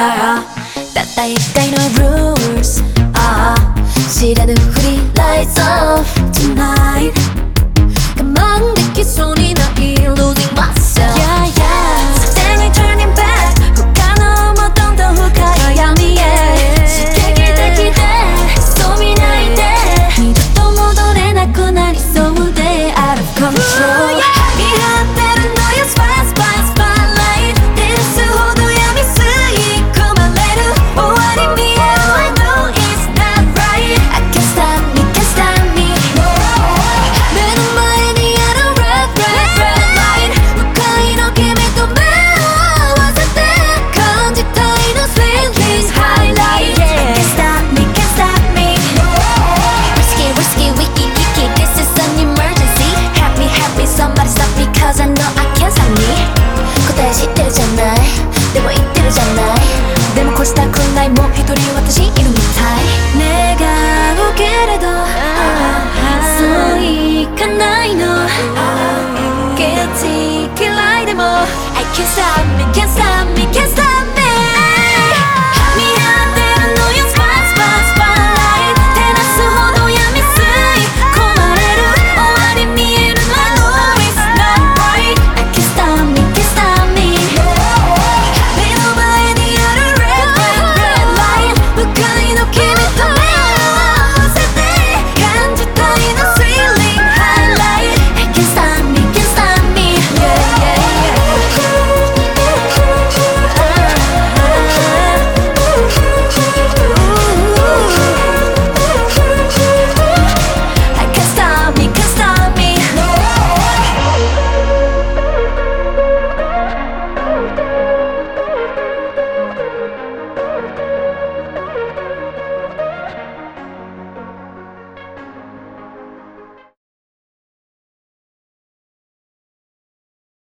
たった一回の rules 知らぬふり lights off tonight 我慢できそうにない losing myself yeah yeah 絶対に turning back 他のもどんどん深い闇へ刺激的で潜みないで二度と戻れなくなりそうで out of control 見張ってるのよ spot spot spotlight 照らすほど闇吸い込まれる終わり見える I know it's not right I can't stop me can't stop me 目の前にある red red red light 向かいの君と目を合わせて感じたいの sweet this highlight I can't stop me can't stop me risky risky wicky wicky this is an emergency happy happy somebody stop me cause I know I can't stop me 答え知ってるじゃないでも言ってるじゃないでもこうしたくないもう一人私いるみたい願うけれどそういかないのGuilty 嫌いでも I can't stop me can't stop